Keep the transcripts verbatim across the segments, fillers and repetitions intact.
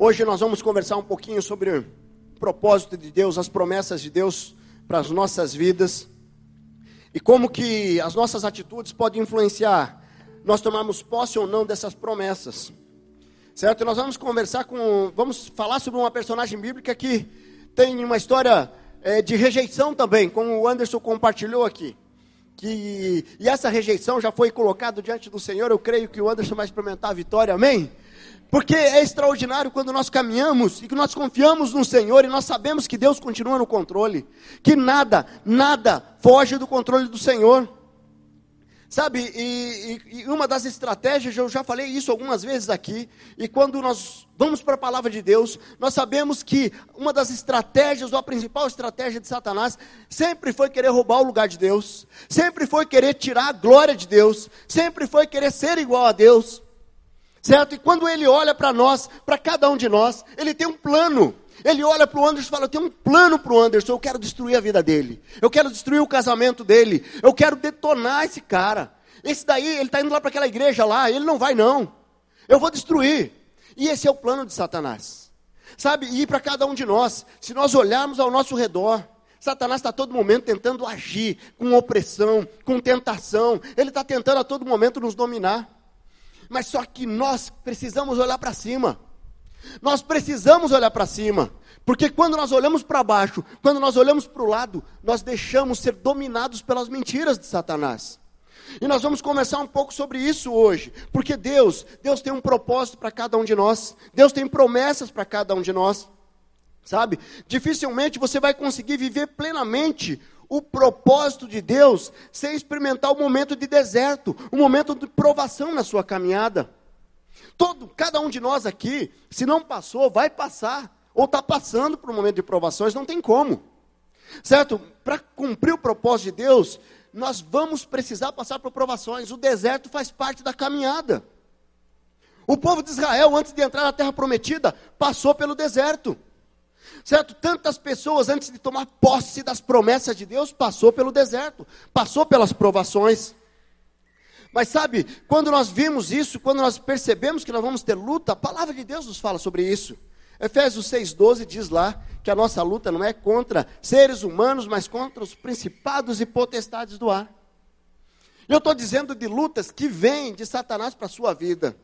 Hoje nós vamos conversar um pouquinho sobre o propósito de Deus, as promessas de Deus para as nossas vidas. E como que as nossas atitudes podem influenciar nós tomarmos posse ou não dessas promessas. Certo? E nós vamos conversar com, vamos falar sobre uma personagem bíblica que tem uma história é, de rejeição também, como o Anderson compartilhou aqui. Que, e essa rejeição já foi colocada diante do Senhor. Eu creio que o Anderson vai experimentar a vitória, amém? Porque é extraordinário quando nós caminhamos e que nós confiamos no Senhor e nós sabemos que Deus continua no controle, que nada, nada foge do controle do Senhor. Sabe, e, e, e uma das estratégias, eu já falei isso algumas vezes aqui, e quando nós vamos para a palavra de Deus, nós sabemos que uma das estratégias, ou a principal estratégia de Satanás, sempre foi querer roubar o lugar de Deus, sempre foi querer tirar a glória de Deus, sempre foi querer ser igual a Deus. Certo? E quando ele olha para nós, para cada um de nós, ele tem um plano. Ele olha para o Anderson e fala, eu tenho um plano para o Anderson, eu quero destruir a vida dele. Eu quero destruir o casamento dele. Eu quero detonar esse cara. Esse daí, ele está indo lá para aquela igreja lá, ele não vai não. Eu vou destruir. E esse é o plano de Satanás. Sabe? E para cada um de nós, se nós olharmos ao nosso redor, Satanás está a todo momento tentando agir com opressão, com tentação. Ele está tentando a todo momento nos dominar. Mas só que nós precisamos olhar para cima. Nós precisamos olhar para cima. Porque quando nós olhamos para baixo, quando nós olhamos para o lado, nós deixamos ser dominados pelas mentiras de Satanás. E nós vamos conversar um pouco sobre isso hoje. Porque Deus, Deus tem um propósito para cada um de nós. Deus tem promessas para cada um de nós. Sabe? Dificilmente você vai conseguir viver plenamente o propósito de Deus sem experimentar o momento de deserto, o momento de provação na sua caminhada. Todo, cada um de nós aqui, se não passou, vai passar, ou está passando por um momento de provações, não tem como. Certo? Para cumprir o propósito de Deus, nós vamos precisar passar por provações. O deserto faz parte da caminhada. O povo de Israel, antes de entrar na terra prometida, passou pelo deserto. Certo? Tantas pessoas, antes de tomar posse das promessas de Deus, passou pelo deserto, passou pelas provações. Mas sabe, quando nós vimos isso, quando nós percebemos que nós vamos ter luta, a palavra de Deus nos fala sobre isso. Efésios seis, doze diz lá que a nossa luta não é contra seres humanos, mas contra os principados e potestades do ar. Eu estou dizendo de lutas que vêm de Satanás para a sua vida.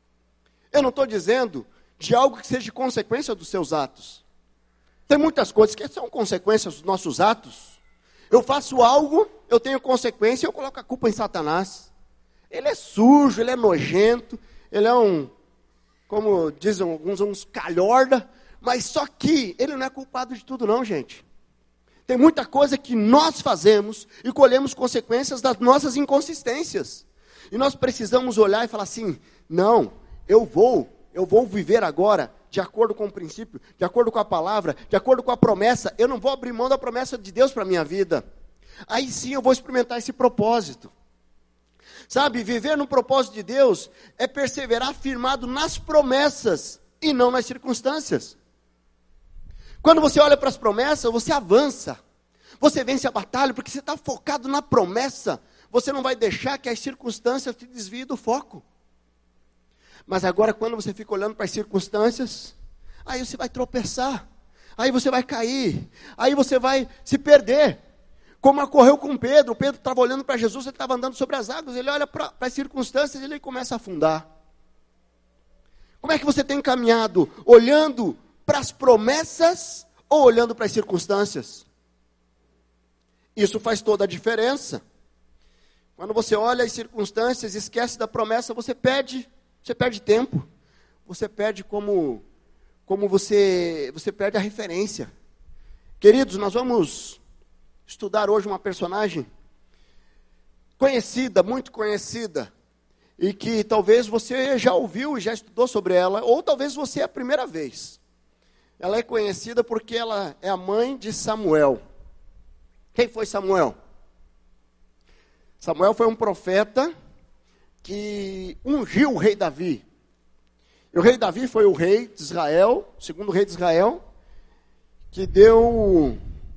Eu não estou dizendo de algo que seja consequência dos seus atos. Tem muitas coisas que são consequências dos nossos atos. Eu faço algo, eu tenho consequência, eu coloco a culpa em Satanás. Ele é sujo, ele é nojento, ele é um, como dizem alguns, uns calhorda, mas só que ele não é culpado de tudo não, gente. Tem muita coisa que nós fazemos e colhemos consequências das nossas inconsistências. E nós precisamos olhar e falar assim, não, eu vou, eu vou viver agora de acordo com o princípio, de acordo com a palavra, de acordo com a promessa. Eu não vou abrir mão da promessa de Deus para a minha vida. Aí sim eu vou experimentar esse propósito. Sabe, viver no propósito de Deus é perseverar firmado nas promessas e não nas circunstâncias. Quando você olha para as promessas, você avança. Você vence a batalha porque você está focado na promessa. Você não vai deixar que as circunstâncias te desviem do foco. Mas agora quando você fica olhando para as circunstâncias, aí você vai tropeçar, aí você vai cair, aí você vai se perder. Como ocorreu com Pedro, Pedro estava olhando para Jesus, ele estava andando sobre as águas, ele olha para, para as circunstâncias e ele começa a afundar. Como é que você tem caminhado? Olhando para as promessas ou olhando para as circunstâncias? Isso faz toda a diferença. Quando você olha as circunstâncias, esquece da promessa, você perde Você perde tempo, você perde como, como você, você perde a referência. Queridos, nós vamos estudar hoje uma personagem conhecida, muito conhecida, e que talvez você já ouviu e já estudou sobre ela, ou talvez você é a primeira vez. Ela é conhecida porque ela é a mãe de Samuel. Quem foi Samuel? Samuel foi um profeta que ungiu o rei Davi. E o rei Davi foi o rei de Israel, o segundo rei de Israel, que deu,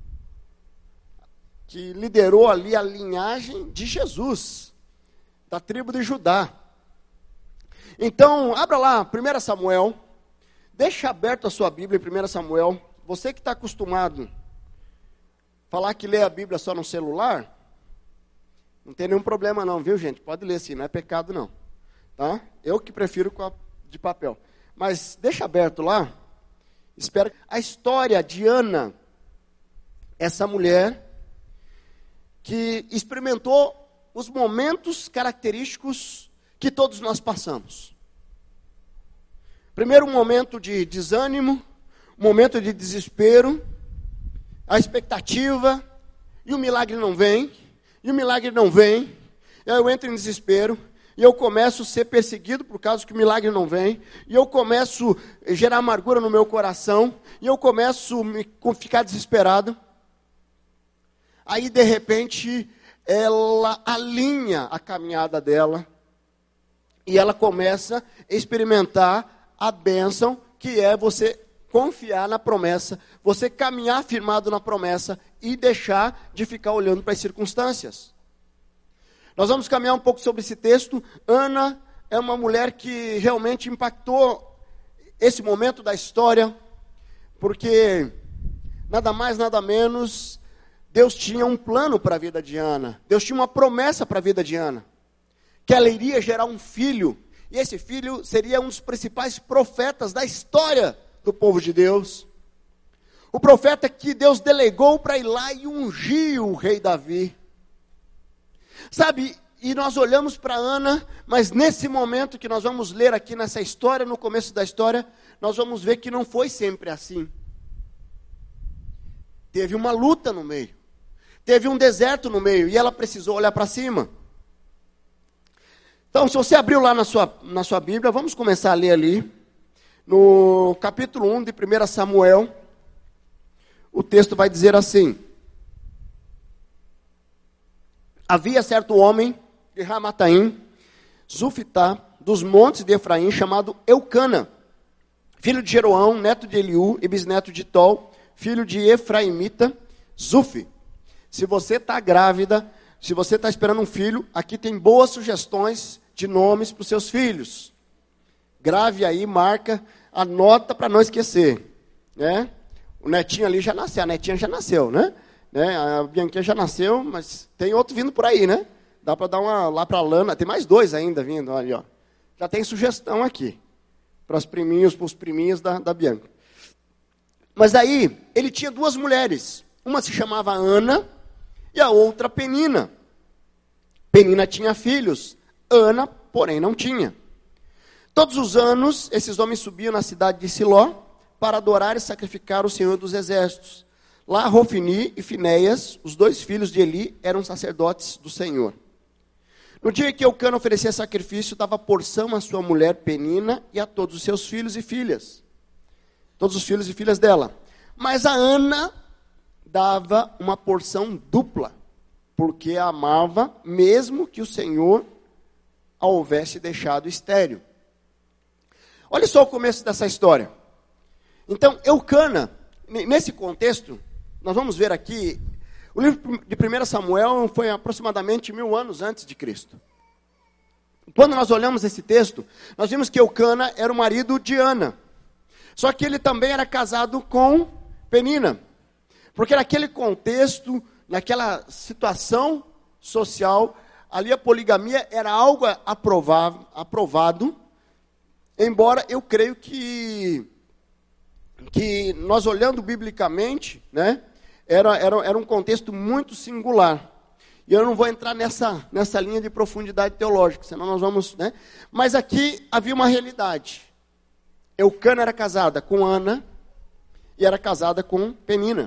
que liderou ali a linhagem de Jesus, da tribo de Judá. Então, abra lá, primeiro Samuel, Deixa aberto a sua Bíblia em primeiro Samuel. Você que está acostumado a falar que lê a Bíblia só no celular, não tem nenhum problema não, viu gente? Pode ler sim, não é pecado não. Tá? Eu que prefiro com a de papel. Mas deixa aberto lá. Espero. A história de Ana, essa mulher que experimentou os momentos característicos que todos nós passamos. Primeiro, um momento de desânimo, um momento de desespero, a expectativa, e o milagre não vem, e o milagre não vem, e aí eu entro em desespero, e eu começo a ser perseguido por causa que o milagre não vem, e eu começo a gerar amargura no meu coração, e eu começo a ficar desesperado. Aí, de repente, ela alinha a caminhada dela, e ela começa a experimentar a bênção, que é você confiar na promessa, você caminhar firmado na promessa e deixar de ficar olhando para as circunstâncias. Nós vamos caminhar um pouco sobre esse texto. Ana é uma mulher que realmente impactou esse momento da história, porque nada mais, nada menos, Deus tinha um plano para a vida de Ana. Deus tinha uma promessa para a vida de Ana, que ela iria gerar um filho, e esse filho seria um dos principais profetas da história do povo de Deus. O profeta que Deus delegou para ir lá e ungir o rei Davi. Sabe, e nós olhamos para Ana, mas nesse momento que nós vamos ler aqui nessa história, no começo da história, nós vamos ver que não foi sempre assim. Teve uma luta no meio. Teve um deserto no meio, e ela precisou olhar para cima. Então, se você abriu lá na sua, na sua Bíblia, vamos começar a ler ali, no capítulo um de primeiro Samuel, o texto vai dizer assim: havia certo homem de Ramataim, Zufitá, dos montes de Efraim, chamado Eucana, filho de Jeroão, neto de Eliú e bisneto de Tol, filho de Efraimita, Zufi. Se você está grávida, se você está esperando um filho, aqui tem boas sugestões de nomes para os seus filhos. Grave aí, marca, anota para não esquecer, né? O netinho ali já nasceu, a netinha já nasceu, né? né? A Bianquinha já nasceu, mas tem outro vindo por aí, né? Dá para dar uma lá para a Lana, tem mais dois ainda vindo, olha, ó. Já tem sugestão aqui, para os priminhos, para os priminhos da, da Bianca. Mas aí, ele tinha duas mulheres, uma se chamava Ana, e a outra Penina. Penina tinha filhos, Ana, porém, não tinha. Todos os anos, esses homens subiam na cidade de Siló para adorar e sacrificar o Senhor dos Exércitos. Lá, Rofini e Finéias, os dois filhos de Eli, eram sacerdotes do Senhor. No dia que Eucana oferecia sacrifício, dava porção à sua mulher Penina e a todos os seus filhos e filhas. Todos os filhos e filhas dela. Mas a Ana dava uma porção dupla, porque a amava, mesmo que o Senhor a houvesse deixado estéril. Olha só o começo dessa história. Então, Eucana, nesse contexto, nós vamos ver aqui, o livro de primeiro Samuel foi aproximadamente mil anos antes de Cristo. Quando nós olhamos esse texto, nós vimos que Eucana era o marido de Ana. Só que ele também era casado com Penina. Porque naquele contexto, naquela situação social, ali a poligamia era algo aprovado, aprovado, embora eu creio que, que nós olhando biblicamente, né, era, era, era um contexto muito singular. E eu não vou entrar nessa, nessa linha de profundidade teológica, senão nós vamos... Né? Mas aqui havia uma realidade. Eucana era casada com Ana e era casada com Penina.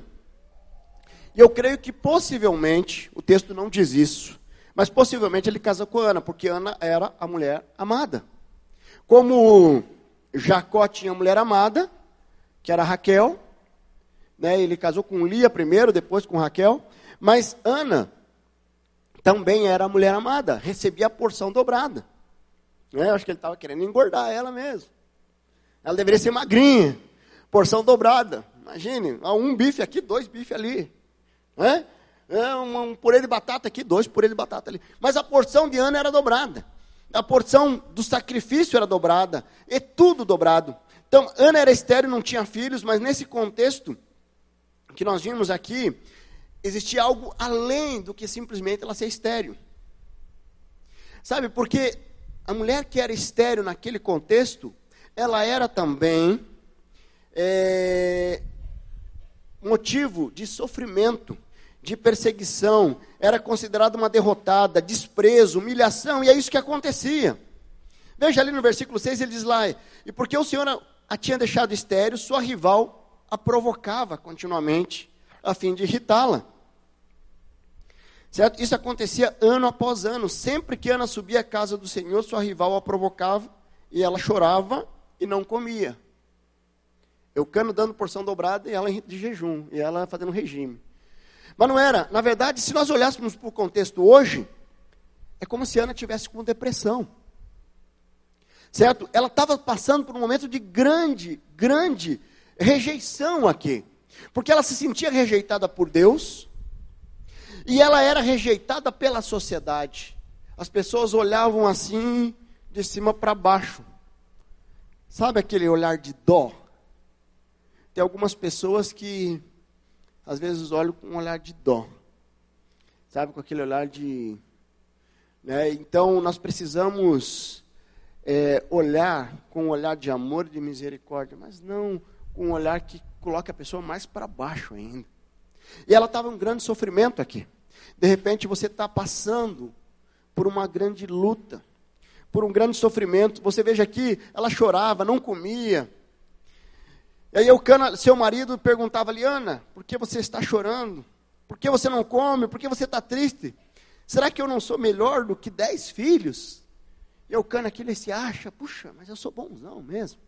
E eu creio que possivelmente, o texto não diz isso, mas possivelmente ele casou com Ana, porque Ana era a mulher amada. Como Jacó tinha a mulher amada, que era Raquel, né, ele casou com Lia primeiro, depois com Raquel, mas Ana também era a mulher amada, recebia a porção dobrada. Né, acho que ele estava querendo engordar ela mesmo. Ela deveria ser magrinha, porção dobrada. Imagine, um bife aqui, dois bifes ali. Né? Um, um purê de batata aqui, dois purê de batata ali. Mas a porção de Ana era dobrada. A porção do sacrifício era dobrada. E tudo dobrado. Então, Ana era estéril, não tinha filhos, mas nesse contexto que nós vimos aqui, existia algo além do que simplesmente ela ser estéril. Sabe, porque a mulher que era estéril naquele contexto, ela era também é, motivo de sofrimento, de perseguição, era considerada uma derrotada, desprezo, humilhação, e é isso que acontecia. Veja ali no versículo seis, ele diz lá, e porque o Senhor a tinha deixado estéril, sua rival a provocava continuamente, a fim de irritá-la. Certo? Isso acontecia ano após ano, sempre que Ana subia à casa do Senhor, sua rival a provocava, e ela chorava e não comia. Eucana dando porção dobrada, e ela de jejum, e ela fazendo regime. Mas não era, na verdade, se nós olhássemos para o contexto hoje, é como se Ana tivesse com depressão. Certo? Ela estava passando por um momento de grande, grande rejeição aqui. Porque ela se sentia rejeitada por Deus, e ela era rejeitada pela sociedade. As pessoas olhavam assim, de cima para baixo. Sabe aquele olhar de dó? Tem algumas pessoas que, às vezes, olham com um olhar de dó. Sabe, com aquele olhar de... Né? Então, nós precisamos... É, olhar com um olhar de amor e de misericórdia, mas não com um olhar que coloque a pessoa mais para baixo ainda. E ela estava em um grande sofrimento aqui. De repente você está passando por uma grande luta, por um grande sofrimento. Você veja aqui, ela chorava, não comia. E aí Eucana, seu marido, perguntava ali, Ana, por que você está chorando? Por que você não come? Por que você está triste? Será que eu não sou melhor do que dez filhos? E Eucana aqui, ele se acha, puxa, mas eu sou bonzão mesmo.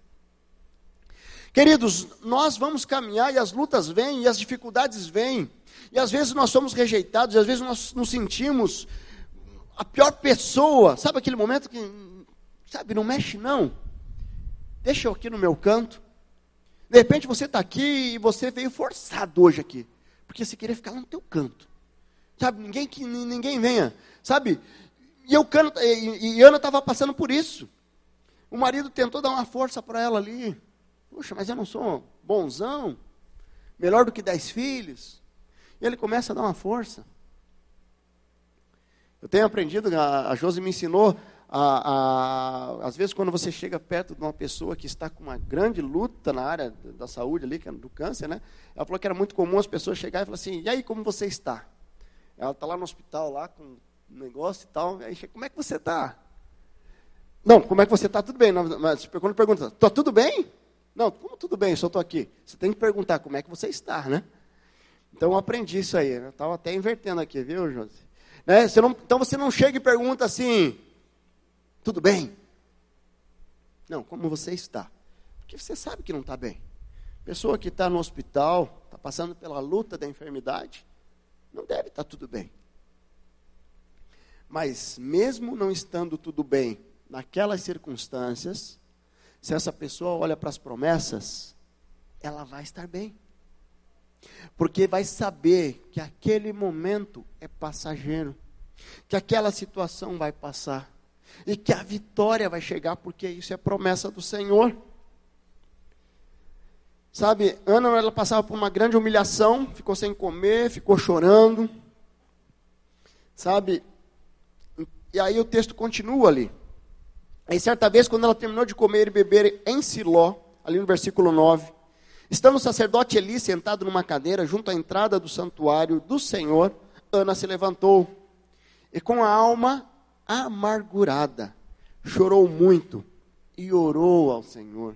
Queridos, nós vamos caminhar e as lutas vêm, e as dificuldades vêm. E às vezes nós somos rejeitados, e às vezes nós nos sentimos a pior pessoa. Sabe aquele momento que, sabe, não mexe não. Deixa eu aqui no meu canto. De repente você está aqui e você veio forçado hoje aqui. Porque você queria ficar lá no teu canto. Sabe, ninguém, que, ninguém venha, sabe... E, eu, e Ana estava passando por isso. O marido tentou dar uma força para ela ali. Puxa, mas eu não sou bonzão, melhor do que dez filhos. E ele começa a dar uma força. Eu tenho aprendido, a, a Josi me ensinou, a, a, às vezes quando você chega perto de uma pessoa que está com uma grande luta na área da saúde ali, que é do câncer, né? Ela falou que era muito comum as pessoas chegarem e falar assim, e aí, como você está? Ela está lá no hospital, lá com negócio e tal, aí chega, como é que você está? Não, como é que você está? Tudo bem, não, mas quando pergunta, está tudo bem? Não, como tudo bem, eu só estou aqui. Você tem que perguntar como é que você está, né? Então eu aprendi isso aí, eu estava até invertendo aqui, viu, Josi? Né? Você não, então você não chega e pergunta assim, tudo bem? Não, como você está? Porque você sabe que não está bem. Pessoa que está no hospital, está passando pela luta da enfermidade, não deve estar tudo bem. Mas mesmo não estando tudo bem naquelas circunstâncias, se essa pessoa olha para as promessas, ela vai estar bem. Porque vai saber que aquele momento é passageiro, que aquela situação vai passar, e que a vitória vai chegar, porque isso é promessa do Senhor. Sabe, Ana, ela passava por uma grande humilhação, ficou sem comer, ficou chorando. Sabe, e aí o texto continua ali. Aí certa vez, quando ela terminou de comer e beber em Siló, ali no versículo nove, estando o sacerdote Eli sentado numa cadeira junto à entrada do santuário do Senhor, Ana se levantou e com a alma amargurada, chorou muito e orou ao Senhor.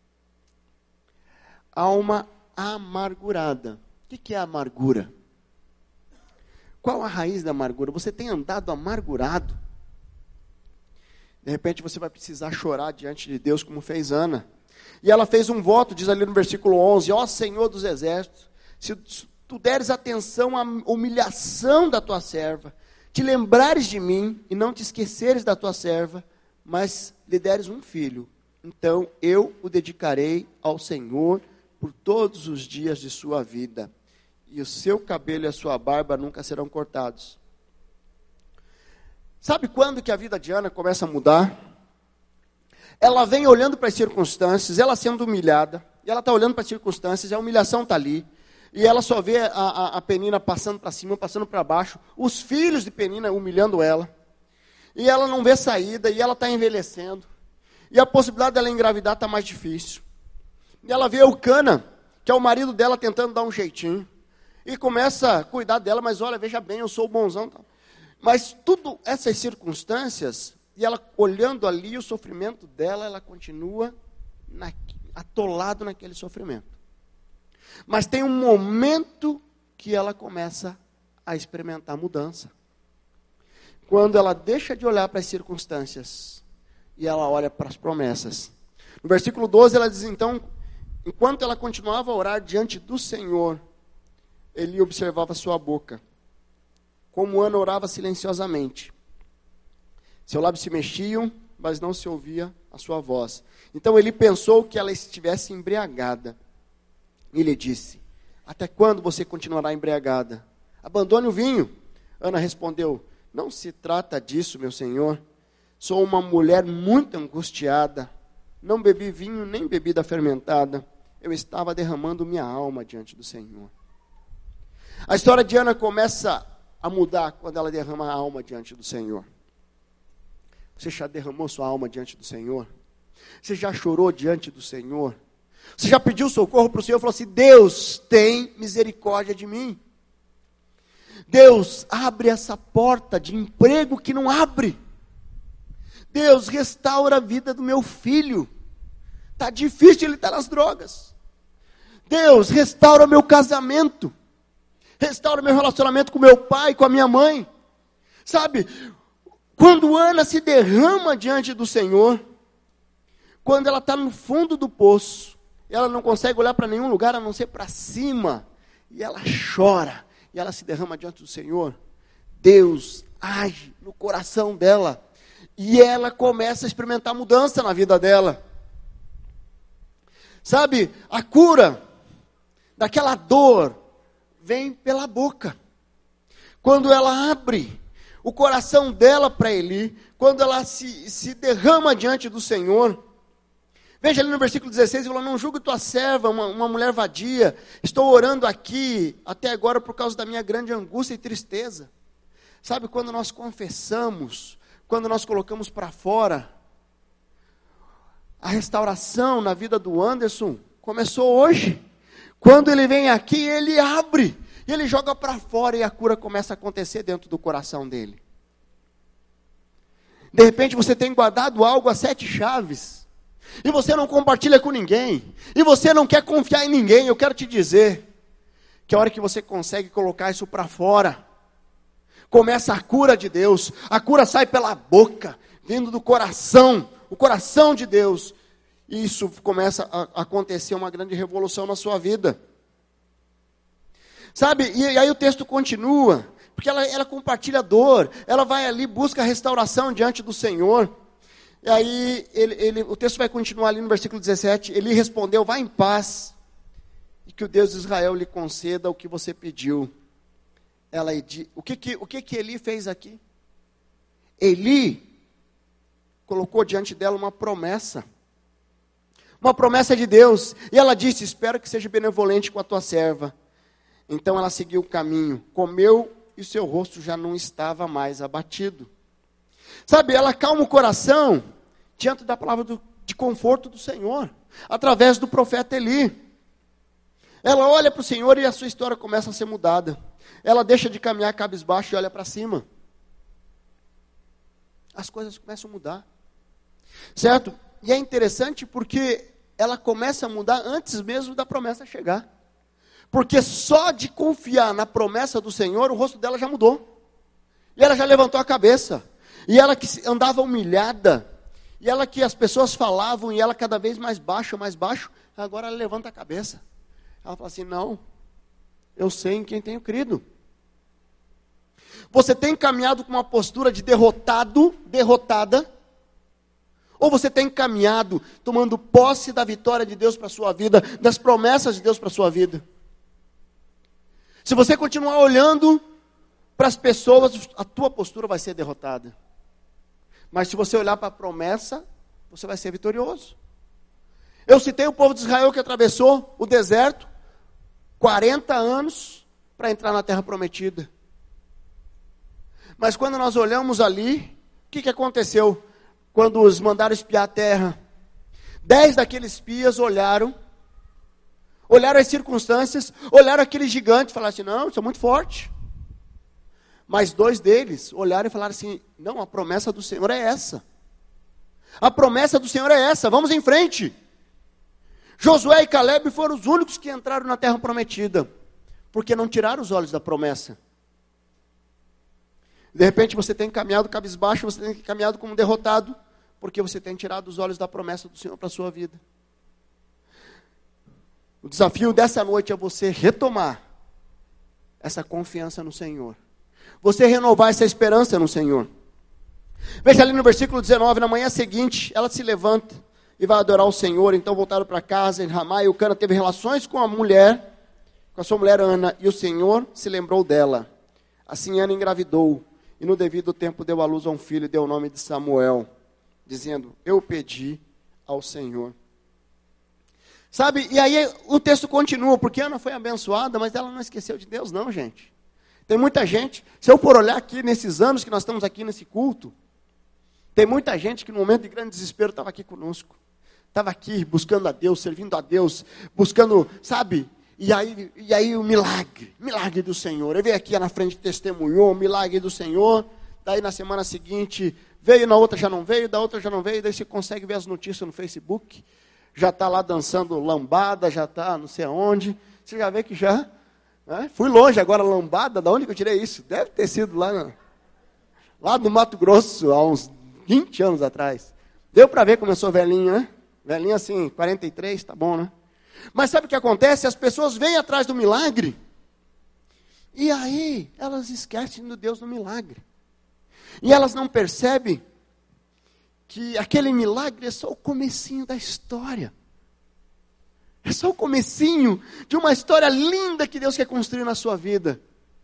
Alma amargurada. O que, que é amargura? Qual a raiz da amargura? Você tem andado amargurado? De repente você vai precisar chorar diante de Deus, como fez Ana. E ela fez um voto, diz ali no versículo onze, ó Senhor dos exércitos, se tu deres atenção à humilhação da tua serva, te lembrares de mim e não te esqueceres da tua serva, mas lhe deres um filho, então eu o dedicarei ao Senhor por todos os dias de sua vida, e o seu cabelo e a sua barba nunca serão cortados. Sabe quando que a vida de Ana começa a mudar? ela vem olhando para as circunstâncias, ela sendo humilhada, e ela está olhando para as circunstâncias, a humilhação está ali, e ela só vê a, a, a Penina passando para cima, passando para baixo, os filhos de Penina humilhando ela, e ela não vê saída, e ela está envelhecendo, e a possibilidade dela engravidar está mais difícil. E ela vê o Cana, que é o marido dela, tentando dar um jeitinho, e começa a cuidar dela, mas olha, veja bem, eu sou o bonzão. Mas tudo essas circunstâncias, e ela olhando ali o sofrimento dela, ela continua na, atolado naquele sofrimento. Mas tem um momento que ela começa a experimentar mudança. Quando ela deixa de olhar para as circunstâncias e ela olha para as promessas. No versículo doze ela diz então, enquanto ela continuava a orar diante do Senhor, Eli observava sua boca, como Ana orava silenciosamente. Seus lábios se mexiam, mas não se ouvia a sua voz. Então Eli pensou que ela estivesse embriagada. E lhe disse, até quando você continuará embriagada? Abandone o vinho. Ana respondeu, não se trata disso, meu senhor. Sou uma mulher muito angustiada. Não bebi vinho nem bebida fermentada. Eu estava derramando minha alma diante do Senhor. A história de Ana começa a mudar quando ela derrama a alma diante do Senhor. Você já derramou sua alma diante do Senhor? Você já chorou diante do Senhor? Você já pediu socorro para o Senhor e falou assim, Deus tem misericórdia de mim. Deus, abre essa porta de emprego que não abre. Deus, restaura a vida do meu filho. Está difícil, ele está nas drogas. Deus, restaura meu casamento. Restaura meu relacionamento com meu pai, com a minha mãe. Sabe, quando Ana se derrama diante do Senhor, quando ela está no fundo do poço, ela não consegue olhar para nenhum lugar a não ser para cima, e ela chora, e ela se derrama diante do Senhor, Deus age no coração dela, e ela começa a experimentar mudança na vida dela. Sabe, a cura daquela dor vem pela boca. Quando ela abre o coração dela para Eli, quando ela se, se derrama diante do Senhor. Veja ali no versículo dezesseis, ele falou, não julgue tua serva, uma, uma mulher vadia, estou orando aqui até agora por causa da minha grande angústia e tristeza. Sabe, quando nós confessamos, quando nós colocamos para fora, a restauração na vida do Anderson começou hoje. Quando ele vem aqui, ele abre, e ele joga para fora, e a cura começa a acontecer dentro do coração dele. De repente você tem guardado algo a sete chaves, e você não compartilha com ninguém, e você não quer confiar em ninguém. Eu quero te dizer, que a hora que você consegue colocar isso para fora, começa a cura de Deus. A cura sai pela boca, vindo do coração, o coração de Deus. E isso começa a acontecer uma grande revolução na sua vida. Sabe, e, e aí o texto continua, porque ela, ela compartilha a dor, ela vai ali, busca a restauração diante do Senhor. E aí ele, ele, o texto vai continuar ali no versículo dezessete, ele respondeu, vá em paz, e que o Deus de Israel lhe conceda o que você pediu. Ela, o que que, o que que Eli fez aqui? Eli colocou diante dela uma promessa, uma promessa de Deus, e ela disse, espero que seja benevolente com a tua serva. Então ela seguiu o caminho, comeu, e seu rosto já não estava mais abatido. Sabe, ela calma o coração, diante da palavra do, de conforto do Senhor, através do profeta Eli. Ela olha para o Senhor e a sua história começa a ser mudada. Ela deixa de caminhar cabisbaixo e olha para cima. As coisas começam a mudar. Certo? E é interessante porque ela começa a mudar antes mesmo da promessa chegar. Porque só de confiar na promessa do Senhor, o rosto dela já mudou. E ela já levantou a cabeça. E ela que andava humilhada, e ela que as pessoas falavam, e ela cada vez mais baixo, mais baixo, agora ela levanta a cabeça. Ela fala assim, não, eu sei em quem tenho crido. Você tem caminhado com uma postura de derrotado, derrotada, ou você tem caminhado tomando posse da vitória de Deus para a sua vida, das promessas de Deus para a sua vida? Se você continuar olhando para as pessoas, a tua postura vai ser derrotada. Mas se você olhar para a promessa, você vai ser vitorioso. Eu citei o povo de Israel que atravessou o deserto, quarenta anos, para entrar na terra prometida. Mas quando nós olhamos ali, o que, que aconteceu? Quando os mandaram espiar a terra, dez daqueles espias olharam, olharam as circunstâncias, olharam aquele gigante e falaram assim, não, isso é muito forte. Mas dois deles olharam e falaram assim, não, a promessa do Senhor é essa. A promessa do Senhor é essa, vamos em frente. Josué e Caleb foram os únicos que entraram na terra prometida, porque não tiraram os olhos da promessa. De repente você tem caminhado cabisbaixo, você tem caminhado como derrotado, porque você tem tirado os olhos da promessa do Senhor para a sua vida. O desafio dessa noite é você retomar essa confiança no Senhor. Você renovar essa esperança no Senhor. Veja ali no versículo dezenove, na manhã seguinte, ela se levanta e vai adorar o Senhor. Então voltaram para casa, em Ramá, e o Cana teve relações com a mulher, com a sua mulher Ana, e o Senhor se lembrou dela. Assim Ana engravidou, e no devido tempo deu à luz a um filho, e deu o nome de Samuel, dizendo, eu pedi ao Senhor. Sabe, e aí o texto continua, porque Ana foi abençoada, mas ela não esqueceu de Deus não, gente. Tem muita gente, se eu for olhar aqui nesses anos que nós estamos aqui nesse culto, tem muita gente que no momento de grande desespero estava aqui conosco. Estava aqui buscando a Deus, servindo a Deus, buscando, sabe, e aí, e aí o milagre, milagre do Senhor. Ele veio aqui na frente, testemunhou o milagre do Senhor, daí na semana seguinte, veio, na outra já não veio, da outra já não veio, daí você consegue ver as notícias no Facebook, já está lá dançando lambada, já está não sei aonde, você já vê que já, né? Fui longe agora, lambada, da onde que eu tirei isso? Deve ter sido lá, na, lá no Mato Grosso, há uns vinte anos atrás. Deu para ver como eu sou velhinho, né? Velhinho assim, quarenta e três, tá bom, né? Mas sabe o que acontece? As pessoas vêm atrás do milagre, e aí elas esquecem do Deus do milagre. E elas não percebem que aquele milagre é só o comecinho da história. É só o comecinho de uma história linda que Deus quer construir na sua vida.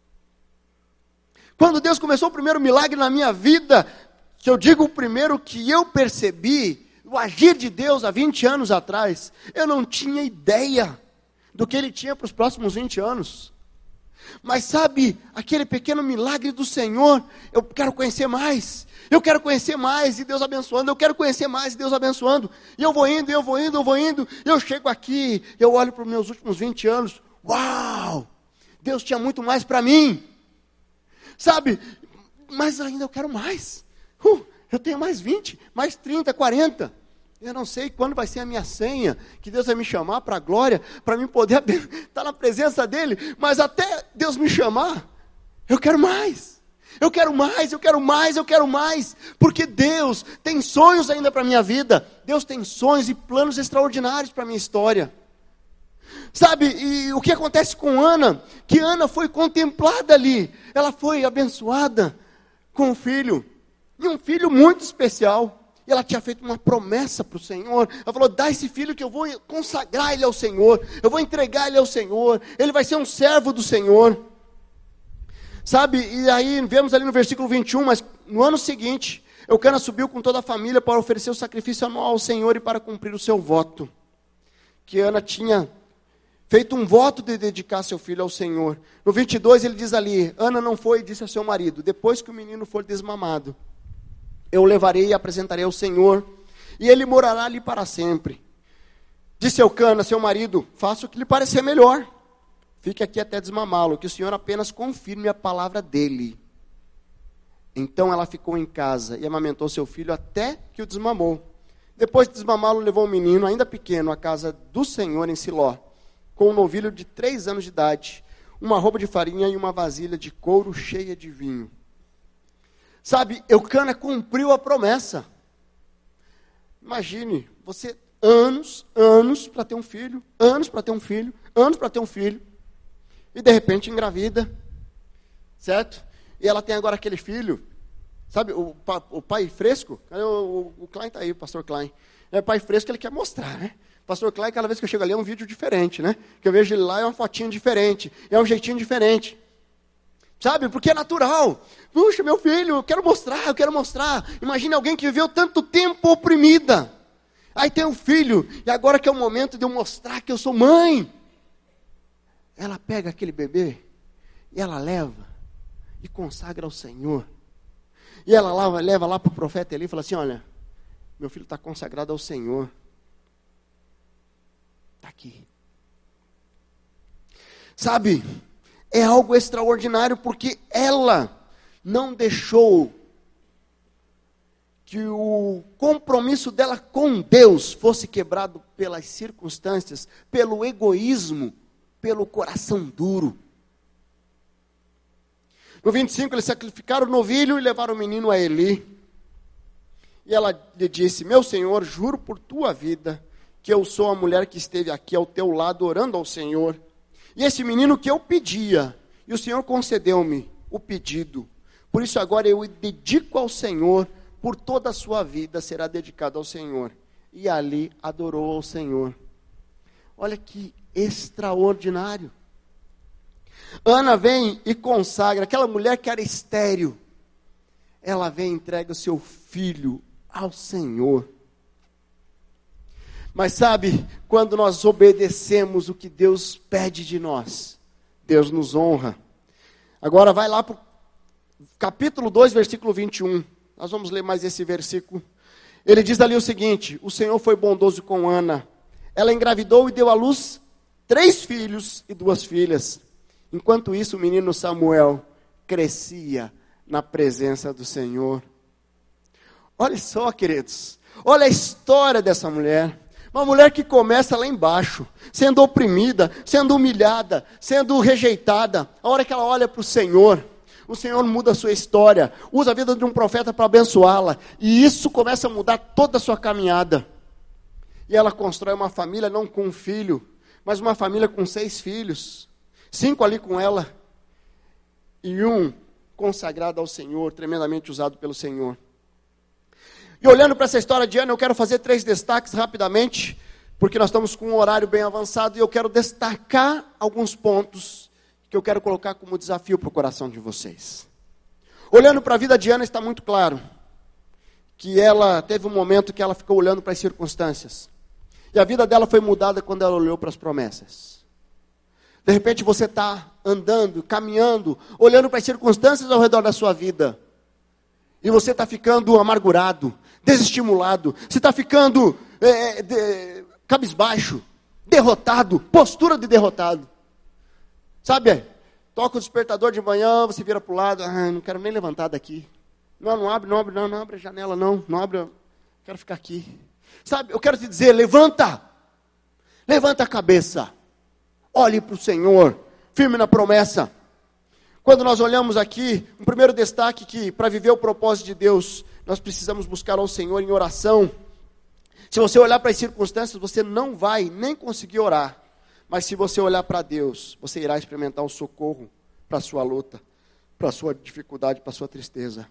Quando Deus começou o primeiro milagre na minha vida, que eu digo o primeiro que eu percebi, o agir de Deus há vinte anos atrás, eu não tinha ideia do que Ele tinha para os próximos vinte anos. Mas sabe, aquele pequeno milagre do Senhor, eu quero conhecer mais, eu quero conhecer mais, e Deus abençoando, eu quero conhecer mais, e Deus abençoando, e eu vou indo, eu vou indo, eu vou indo, eu chego aqui, eu olho para os meus últimos vinte anos, uau, Deus tinha muito mais para mim, sabe, mas ainda eu quero mais, uh, eu tenho mais vinte, mais trinta, quarenta, eu não sei quando vai ser a minha senha, que Deus vai me chamar para a glória, para mim poder estar na presença dEle, mas até Deus me chamar, eu quero mais, eu quero mais, eu quero mais, eu quero mais, porque Deus tem sonhos ainda para a minha vida, Deus tem sonhos e planos extraordinários para a minha história. Sabe, e o que acontece com Ana? Que Ana foi contemplada ali, ela foi abençoada com um filho, e um filho muito especial. E ela tinha feito uma promessa para o Senhor. Ela falou, dá esse filho que eu vou consagrar ele ao Senhor. Eu vou entregar ele ao Senhor. Ele vai ser um servo do Senhor. Sabe, e aí vemos ali no versículo vinte e um, mas no ano seguinte, Eucana subiu com toda a família para oferecer o sacrifício anual ao Senhor e para cumprir o seu voto. Que Ana tinha feito um voto de dedicar seu filho ao Senhor. No vinte e dois ele diz ali, Ana não foi e disse ao seu marido, depois que o menino for desmamado, eu o levarei e apresentarei ao Senhor, e ele morará ali para sempre. Disse Eucana, seu marido, faça o que lhe parecer melhor. Fique aqui até desmamá-lo, que o Senhor apenas confirme a palavra dele. Então ela ficou em casa e amamentou seu filho até que o desmamou. Depois de desmamá-lo, levou o menino, ainda pequeno, à casa do Senhor em Siló, com um novilho de três anos de idade, uma roupa de farinha e uma vasilha de couro cheia de vinho. Sabe, Eucana cumpriu a promessa. Imagine, você anos, anos para ter um filho, anos para ter um filho, anos para ter um filho, e de repente engravida, certo? E ela tem agora aquele filho, sabe, o, o pai fresco, o, o, o Klein está aí, o pastor Klein, é pai fresco que ele quer mostrar, né? Pastor Klein, cada vez que eu chego ali é um vídeo diferente, né? Que eu vejo ele lá é uma fotinho diferente, é um jeitinho diferente. Sabe, porque é natural. Puxa, meu filho, eu quero mostrar, eu quero mostrar. Imagine alguém que viveu tanto tempo oprimida. Aí tem um filho, e agora que é o momento de eu mostrar que eu sou mãe. Ela pega aquele bebê, e ela leva, e consagra ao Senhor. E ela leva, leva lá para o profeta Eli e fala assim, olha, meu filho está consagrado ao Senhor. Está aqui. Sabe, é algo extraordinário, porque ela não deixou que o compromisso dela com Deus fosse quebrado pelas circunstâncias, pelo egoísmo, pelo coração duro. No vinte e cinco, eles sacrificaram o novilho e levaram o menino a Eli. E ela lhe disse, meu senhor, juro por tua vida, que eu sou a mulher que esteve aqui ao teu lado, orando ao Senhor. E esse menino que eu pedia, e o Senhor concedeu-me o pedido. Por isso agora eu o dedico ao Senhor, por toda a sua vida será dedicado ao Senhor. E ali adorou ao Senhor. Olha que extraordinário. Ana vem e consagra, aquela mulher que era estéril, ela vem e entrega o seu filho ao Senhor. Mas sabe, quando nós obedecemos o que Deus pede de nós, Deus nos honra. Agora vai lá para o capítulo dois, versículo vinte e um. Nós vamos ler mais esse versículo. Ele diz ali o seguinte, o Senhor foi bondoso com Ana. Ela engravidou e deu à luz três filhos e duas filhas. Enquanto isso, o menino Samuel crescia na presença do Senhor. Olha só, queridos. Olha a história dessa mulher. Uma mulher que começa lá embaixo, sendo oprimida, sendo humilhada, sendo rejeitada. A hora que ela olha para o Senhor, o Senhor muda a sua história, usa a vida de um profeta para abençoá-la. E isso começa a mudar toda a sua caminhada. E ela constrói uma família não com um filho, mas uma família com seis filhos. Cinco ali com ela. E um consagrado ao Senhor, tremendamente usado pelo Senhor. E olhando para essa história de Ana, eu quero fazer três destaques rapidamente, porque nós estamos com um horário bem avançado, e eu quero destacar alguns pontos que eu quero colocar como desafio para o coração de vocês. Olhando para a vida de Ana, está muito claro que ela teve um momento que ela ficou olhando para as circunstâncias. E a vida dela foi mudada quando ela olhou para as promessas. De repente você está andando, caminhando, olhando para as circunstâncias ao redor da sua vida. E você está ficando amargurado, desestimulado. Você está ficando é, de, cabisbaixo, derrotado, postura de derrotado. Sabe, toca o despertador de manhã, você vira para o lado, ah, não quero nem levantar daqui. Não, não abre, não abre, não, não abre a janela, não, não abre, quero ficar aqui. Sabe, eu quero te dizer, levanta, levanta a cabeça, olhe para o Senhor, firme na promessa. Quando nós olhamos aqui, um primeiro destaque que para viver o propósito de Deus, nós precisamos buscar ao Senhor em oração. Se você olhar para as circunstâncias, você não vai nem conseguir orar. Mas se você olhar para Deus, você irá experimentar o socorro para a sua luta, para a sua dificuldade, para a sua tristeza.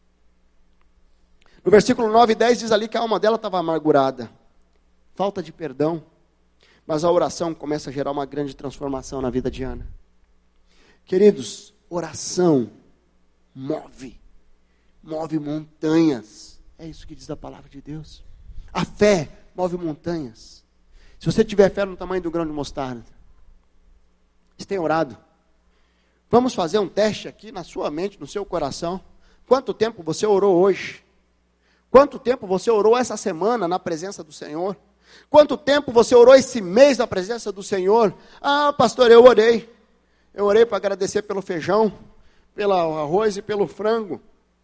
No versículo nove e dez diz ali que a alma dela estava amargurada. Falta de perdão. Mas a oração começa a gerar uma grande transformação na vida de Ana. Queridos, oração move, move montanhas. É isso que diz a palavra de Deus. A fé move montanhas. Se você tiver fé no tamanho do grão de mostarda, você tem orado. Vamos fazer um teste aqui na sua mente, no seu coração. Quanto tempo você orou hoje? Quanto tempo você orou essa semana na presença do Senhor? Quanto tempo você orou esse mês na presença do Senhor? Ah, pastor, eu orei. Eu orei para agradecer pelo feijão, pelo arroz e pelo frango.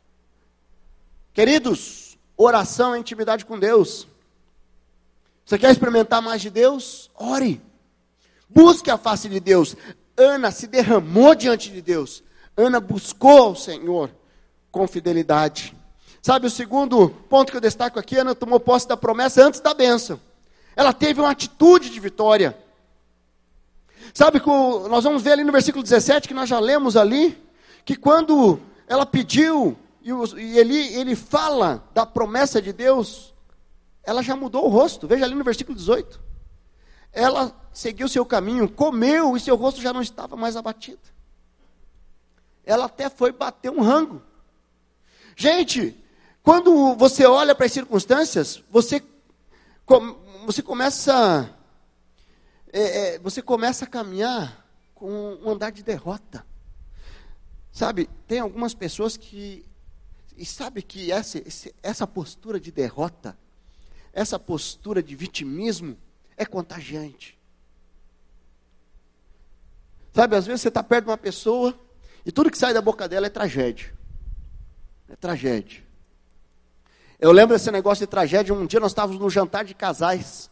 Queridos, oração é intimidade com Deus. Você quer experimentar mais de Deus? Ore. Busque a face de Deus. Ana se derramou diante de Deus. Ana buscou ao Senhor com fidelidade. Sabe, o segundo ponto que eu destaco aqui, Ana tomou posse da promessa antes da bênção. Ela teve uma atitude de vitória. Sabe, que nós vamos ver ali no versículo dezessete, que nós já lemos ali, que quando ela pediu, e ele, ele fala da promessa de Deus, ela já mudou o rosto. Veja ali no versículo dezoito. Ela seguiu seu caminho, comeu, e seu rosto já não estava mais abatido. ela até foi bater um rango. Gente, quando você olha para as circunstâncias, você, você começa, é, é, você começa a caminhar com um andar de derrota. Sabe, tem algumas pessoas que, e sabe que essa, essa postura de derrota, essa postura de vitimismo é contagiante. Sabe, às vezes você está perto de uma pessoa e tudo que sai da boca dela é tragédia. É tragédia. Eu lembro desse negócio de tragédia, um dia nós estávamos num jantar de casais.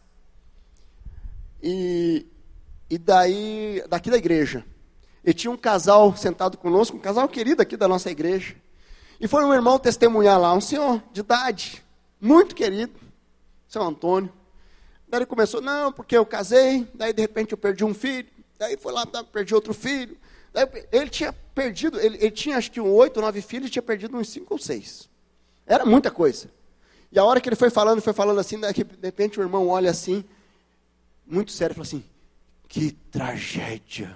E, e daí, daqui da igreja. E tinha um casal sentado conosco, um casal querido aqui da nossa igreja. E foi um irmão testemunhar lá, um senhor de idade, muito querido, seu Antônio. Daí ele começou, não, porque eu casei, daí de repente eu perdi um filho, daí foi lá, perdi outro filho. Daí ele tinha perdido, ele, ele tinha acho que um oito, nove filhos, tinha perdido uns cinco ou seis. Era muita coisa. E a hora que ele foi falando, foi falando assim, daí, de repente o irmão olha assim, muito sério, e fala assim, que tragédia.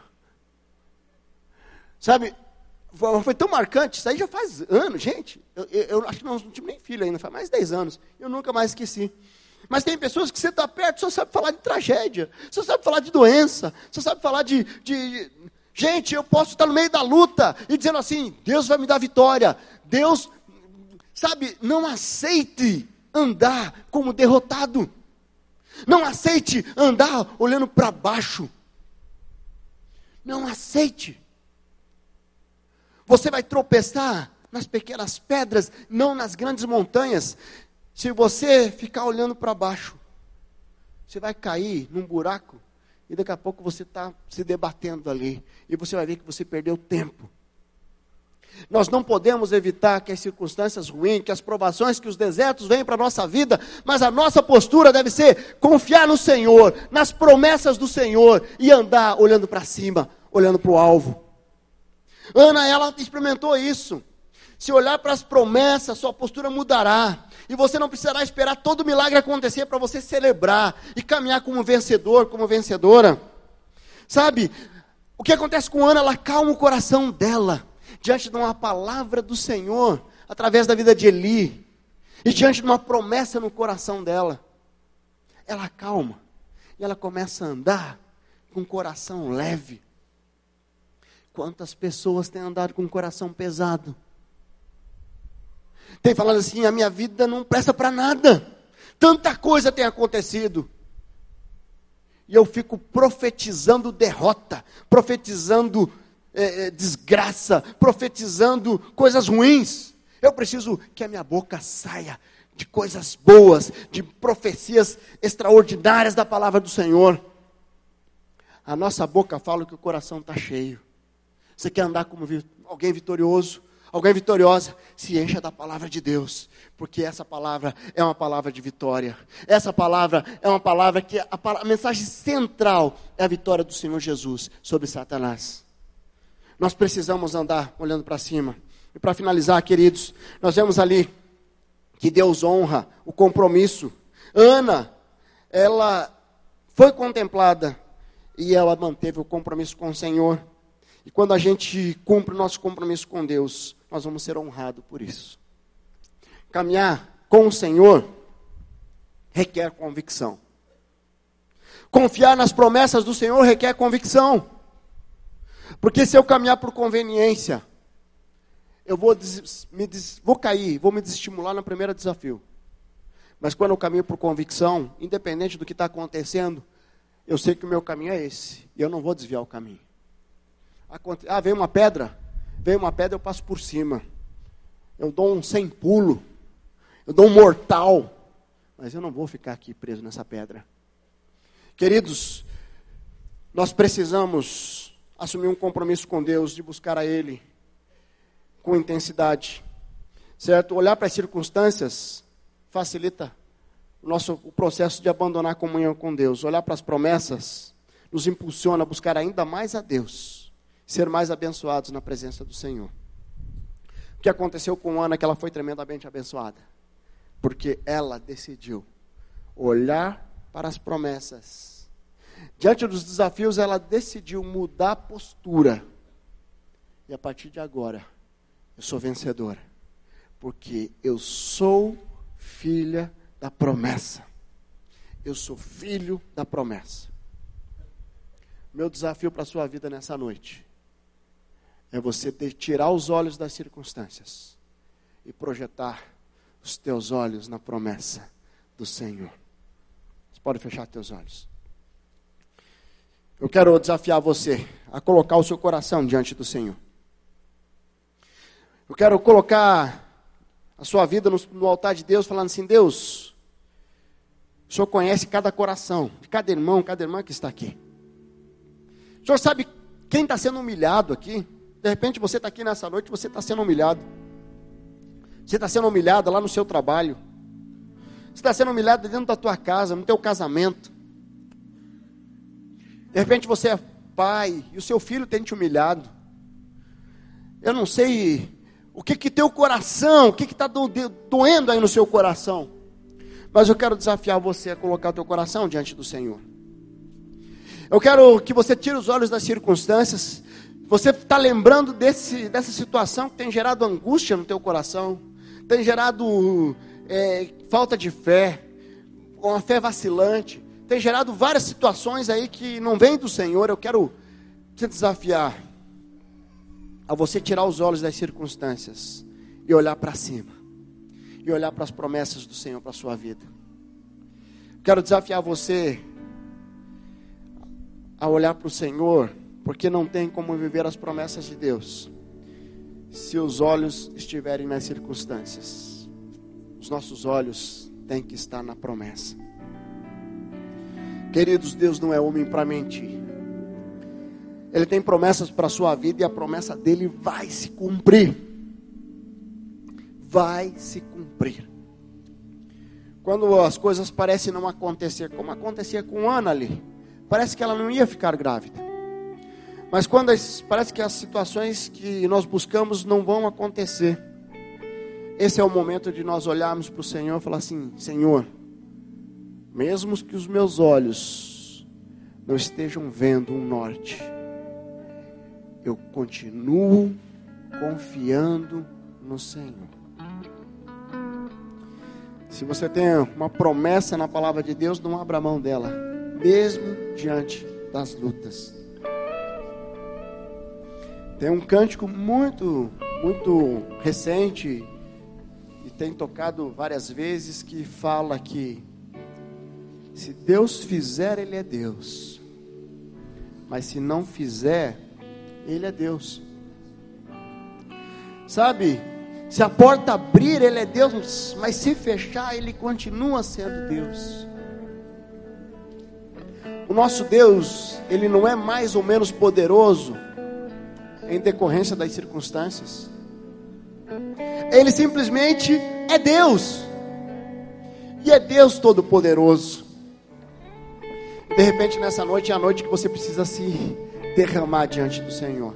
Sabe, foi tão marcante, isso aí já faz anos, gente. Eu, eu, eu acho que não, não tive nem filho ainda, faz mais de dez anos. Eu nunca mais esqueci. Mas tem pessoas que você está perto, só sabe falar de tragédia, só sabe falar de doença, só sabe falar de, de... Gente, eu posso estar no meio da luta e dizendo assim, Deus vai me dar vitória. Deus, sabe, não aceite andar como derrotado. Não aceite andar olhando para baixo. Não aceite. Você vai tropeçar nas pequenas pedras, não nas grandes montanhas. Se você ficar olhando para baixo, você vai cair num buraco e daqui a pouco você está se debatendo ali. E você vai ver que você perdeu tempo. Nós não podemos evitar que as circunstâncias ruins, que as provações, que os desertos venham para a nossa vida, mas a nossa postura deve ser confiar no Senhor, nas promessas do Senhor e andar olhando para cima, olhando para o alvo. Ana, ela experimentou isso. Se olhar para as promessas, sua postura mudará. E você não precisará esperar todo milagre acontecer para você celebrar e caminhar como vencedor, como vencedora. Sabe, o que acontece com Ana, ela calma o coração dela, diante de uma palavra do Senhor, através da vida de Eli, e diante de uma promessa no coração dela. Ela calma, e ela começa a andar com o coração leve. Quantas pessoas têm andado com o coração pesado? Tem falado assim, a minha vida não presta para nada. Tanta coisa tem acontecido. E eu fico profetizando derrota, profetizando é, desgraça, profetizando coisas ruins. Eu preciso que a minha boca saia de coisas boas, de profecias extraordinárias da palavra do Senhor. A nossa boca fala que o coração está cheio. Você quer andar como alguém vitorioso, alguém vitoriosa, se encha da palavra de Deus, porque essa palavra é uma palavra de vitória. Essa palavra é uma palavra que, a, a mensagem central é a vitória do Senhor Jesus sobre Satanás. Nós precisamos andar olhando para cima. E para finalizar, queridos, nós vemos ali que Deus honra o compromisso. Ana, ela foi contemplada e ela manteve o compromisso com o Senhor. E quando a gente cumpre o nosso compromisso com Deus, nós vamos ser honrados por isso. Caminhar com o Senhor requer convicção. Confiar nas promessas do Senhor requer convicção. Porque se eu caminhar por conveniência, eu vou, des, me des, vou cair, vou me desestimular no primeiro desafio. Mas quando eu caminho por convicção, independente do que está acontecendo, eu sei que o meu caminho é esse. E eu não vou desviar o caminho. Ah, veio uma pedra, veio uma pedra, eu passo por cima. Eu dou um sem pulo, eu dou um mortal, mas eu não vou ficar aqui preso nessa pedra. Queridos, nós precisamos assumir um compromisso com Deus, de buscar a Ele com intensidade, certo? Olhar para as circunstâncias facilita o nosso o processo de abandonar a comunhão com Deus. Olhar para as promessas nos impulsiona a buscar ainda mais a Deus, ser mais abençoados na presença do Senhor. O que aconteceu com Ana, que ela foi tremendamente abençoada? Porque ela decidiu olhar para as promessas. Diante dos desafios, ela decidiu mudar a postura E a partir de agora, eu sou vencedora. Porque eu sou filha da promessa. Eu sou filho da promessa. Meu desafio para a sua vida nessa noite é você ter, tirar os olhos das circunstâncias e projetar os teus olhos na promessa do Senhor. Você pode fechar teus olhos. Eu quero desafiar você a colocar o seu coração diante do Senhor. Eu quero colocar a sua vida no, no altar de Deus, falando assim: Deus, o Senhor conhece cada coração, de cada irmão, cada irmã que está aqui. O Senhor sabe quem está sendo humilhado aqui. De repente você está aqui nessa noite, você está sendo humilhado. Você está sendo humilhado lá no seu trabalho. Você está sendo humilhado dentro da tua casa, no teu casamento. De repente você é pai e o seu filho tem te humilhado. Eu não sei o que que teu coração, o que que está do, doendo aí no seu coração. Mas eu quero desafiar você a colocar o teu coração diante do Senhor. Eu quero que você tire os olhos das circunstâncias. Você está lembrando desse, dessa situação que tem gerado angústia no teu coração. Tem gerado é, falta de fé, uma fé vacilante. Tem gerado várias situações aí que não vêm do Senhor. Eu quero te desafiar a você tirar os olhos das circunstâncias e olhar para cima. E olhar para as promessas do Senhor para a sua vida. Quero desafiar você a olhar para o Senhor, porque não tem como viver as promessas de Deus se os olhos estiverem nas circunstâncias. Os nossos olhos têm que estar na promessa. Queridos, Deus não é homem para mentir. Ele tem promessas para a sua vida e a promessa dele vai se cumprir. Vai se cumprir. Quando as coisas parecem não acontecer, como acontecia com Ana ali, parece que ela não ia ficar grávida. Mas quando as, parece que as situações que nós buscamos não vão acontecer, esse é o momento de nós olharmos para o Senhor e falar assim: Senhor, mesmo que os meus olhos não estejam vendo um norte, eu continuo confiando no Senhor. Se você tem uma promessa na palavra de Deus, não abra mão dela, mesmo diante das lutas. Tem um cântico muito, muito recente, e tem tocado várias vezes, que fala que se Deus fizer, Ele é Deus. Mas se não fizer, Ele é Deus. Sabe? Se a porta abrir, Ele é Deus. Mas se fechar, Ele continua sendo Deus. O nosso Deus, Ele não é mais ou menos poderoso em decorrência das circunstâncias. Ele simplesmente é Deus. E é Deus Todo-Poderoso. De repente nessa noite é a noite que você precisa se derramar diante do Senhor.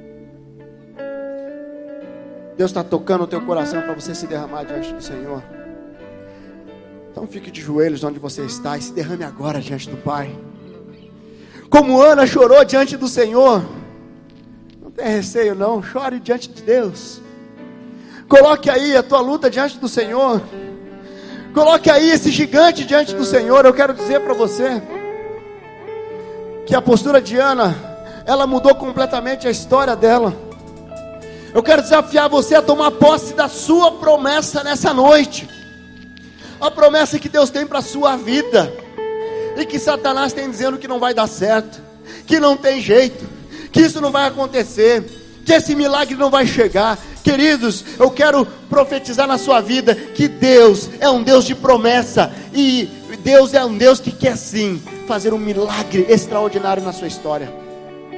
Deus está tocando o teu coração para você se derramar diante do Senhor. Então fique de joelhos onde você está e se derrame agora diante do Pai. Como Ana chorou diante do Senhor, não tenha receio não, chore diante de Deus. Coloque aí a tua luta diante do Senhor. Coloque aí esse gigante diante do Senhor. Eu quero dizer para você que a postura de Ana, ela mudou completamente a história dela. Eu quero desafiar você a tomar posse da sua promessa nessa noite. A promessa que Deus tem para a sua vida. E que Satanás tem dizendo que não vai dar certo, que não tem jeito, que isso não vai acontecer, que esse milagre não vai chegar. Queridos, eu quero profetizar na sua vida que Deus é um Deus de promessa. E Deus é um Deus que quer sim fazer um milagre extraordinário na sua história.